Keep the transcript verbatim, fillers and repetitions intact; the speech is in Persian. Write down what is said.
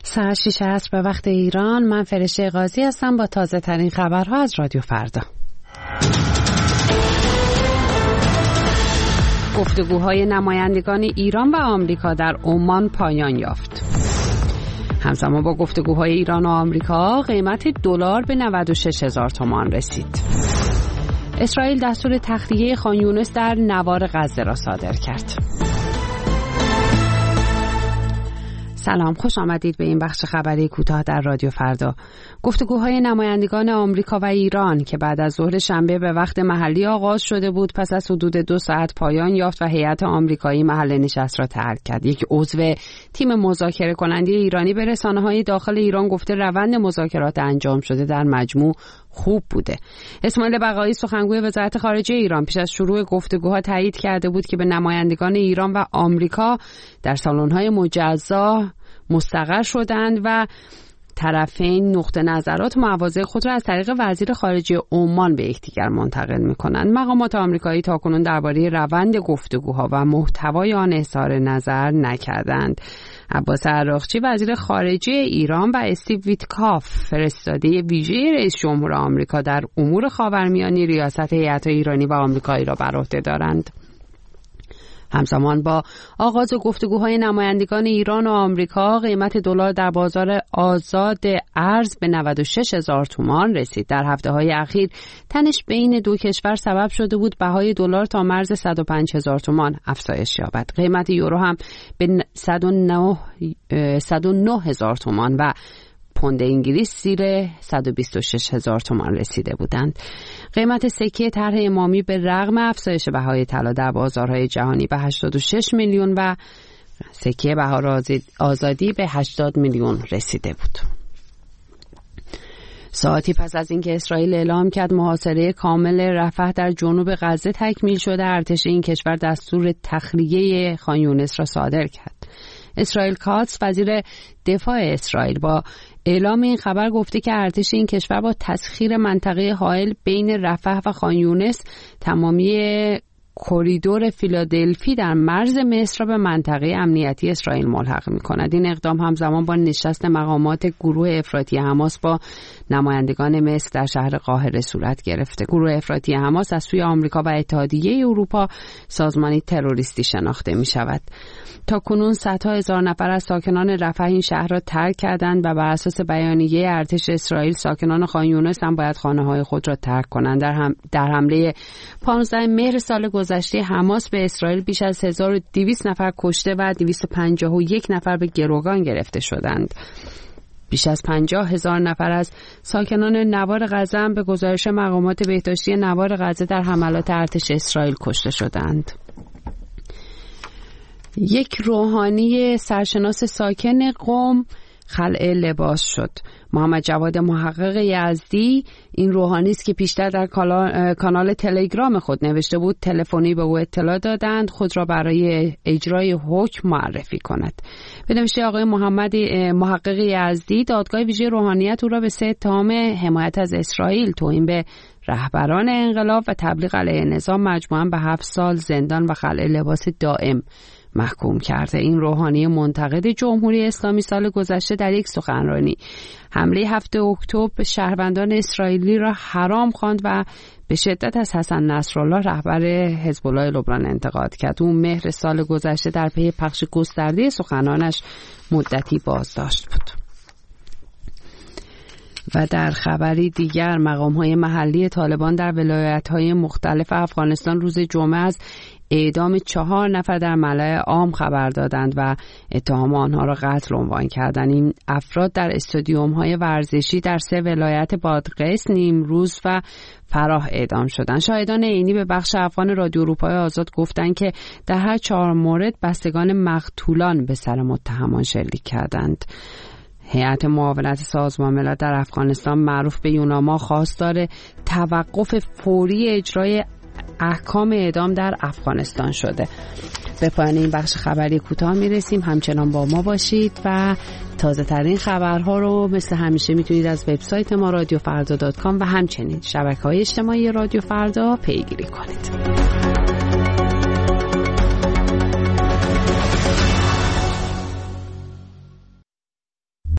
ساعت شش عصر به وقت ایران. من فرشته قاضی هستم با تازه ترین خبرها از رادیو فردا. گفتگوهای نمایندگان ایران و آمریکا در عمان پایان یافت. همزمان با گفتگوهای ایران و آمریکا قیمت دلار به نود و شش هزار تومان رسید. اسرائیل دستور تخلیه خان یونس در نوار غزه را صادر کرد. سلام، خوش آمدید به این بخش خبری کوتاه در رادیو فردا. گفتگوهای نمایندگان آمریکا و ایران که بعد از ظهر شنبه به وقت محلی آغاز شده بود پس از حدود دو ساعت پایان یافت و هیئت آمریکایی محل نشست را ترک کرد. یک عضو تیم مذاکره کننده ایرانی به رسانه‌های داخل ایران گفته روند مذاکرات انجام شده در مجموع خوب بوده. اسماعیل بقایی سخنگوی وزارت خارجه ایران پیش از شروع گفتگوها تایید کرده بود که به نمایندگان ایران و آمریکا در سالن‌های مجزا مستقر شدند و طرفین نقطه نظرات و مواضع خود را از طریق وزیر خارجه عمان به یکدیگر منتقل می‌کنند. مقامات آمریکایی تاکنون درباره روند گفتگوها و محتوای آن اظهار نظر نکردند. عباس عراقچی وزیر خارجه ایران و استیو ویتکاف فرستاده ویژه رئیس جمهور آمریکا در امور خاورمیانه ریاست هیئت ایرانی و آمریکایی را بر عهده دارند. همزمان با آغاز گفتگوهای نمایندگان ایران و آمریکا قیمت دلار در بازار آزاد ارز به نود و شش هزار تومان رسید. در هفته‌های اخیر تنش بین دو کشور سبب شده بود بهای دلار تا مرز صد و پنج هزار تومان افزایش یابد. قیمت یورو هم به صد و نه هزار تومان و پوند انگلیس زیر صد و بیست و شش هزار تومان رسیده بودند. قیمت سکه طرح امامی به رغم افزایش بهای طلا در بازارهای جهانی به هشتاد و شش میلیون و سکه بهار آزادی به هشتاد میلیون رسیده بود. ساعتی پس از اینکه اسرائیل اعلام کرد محاصره کامل رفح در جنوب غزه تکمیل شده، ارتش این کشور دستور تخلیه خان یونس را صادر کرد. اسرائیل کاتس وزیر دفاع اسرائیل با اعلام این خبر گفته که ارتش این کشور با تسخیر منطقه حائل بین رفح و خان یونس تمامی کریدور فیلادلفی در مرز مصر را به منطقه امنیتی اسرائیل ملحق می‌کند. این اقدام همزمان با نشست مقامات گروه افراطی حماس با نمایندگان مصر در شهر قاهره صورت گرفته. گروه افراطی حماس از سوی آمریکا و اتحادیه اروپا سازمانی تروریستی شناخته می‌شود. تا کنون صدها هزار نفر از ساکنان رفح این شهر را ترک کردند و بر اساس بیانیه ارتش اسرائیل ساکنان خان یونس هم باید خانه‌های خود را ترک کنند. در, هم در حمله پانزدهم مهر سال گذشته حماس به اسرائیل بیش از هزار و دویست نفر کشته و دویست و پنجاه و یک نفر به گروگان گرفته شدند. بیش از پنجاه هزار نفر از ساکنان نوار غزه هم به گزارش مقامات بهداشتی نوار غزه در حملات ارتش اسرائیل کشته شدند. یک روحانی سرشناس ساکن قم خلع لباس شد. محمد جواد محقق یزدی این روحانی است که پیشتر در کانال تلگرام خود نوشته بود تلفنی به او اطلاع دادند خود را برای اجرای حکم معرفی کند. به نوشته آقای محمد محقق یزدی دادگاه ویژه روحانیت او را به سه اتهام حمایت از اسرائیل، توهین به رهبران انقلاب و تبلیغ علیه نظام مجموعاً به هفت سال زندان و خلع لباس دائم محکوم کرده. این روحانی منتقد جمهوری اسلامی سال گذشته در یک سخنرانی حمله هفتم اکتبر به شهروندان اسرائیلی را حرام خواند و به شدت از حسن نصرالله رهبر حزب الله لبنان انتقاد کرد. او مهر سال گذشته در پی پخش گسترده سخنانش مدتی بازداشت بود. و در خبری دیگر مقام‌های محلی طالبان در ولایت‌های مختلف افغانستان روز جمعه از اعدام چهار نفر در ملأ عام خبر دادند و اتهام آنها را قتل عنوان کردند. این افراد در استادیوم‌های ورزشی در سه ولایت بادغیس، نیمروز و فراه اعدام شدند. شاهدان عینی به بخش افغان رادیو اروپای آزاد گفتند که در هر چهار مورد بستگان مقتولان به سر متهمان شلیک کردند. هیئت معاونت سازمان ملل در افغانستان معروف به یوناما خواستار توقف فوری اجرای احکام اعدام در افغانستان شده. به پایان این بخش خبری کوتاه میرسیم. همچنان با ما باشید و تازه ترین خبرها رو مثل همیشه میتونید از وبسایت ما رادیو فردا دات کام و همچنین شبکه‌های اجتماعی رادیو فردا پیگیری کنید.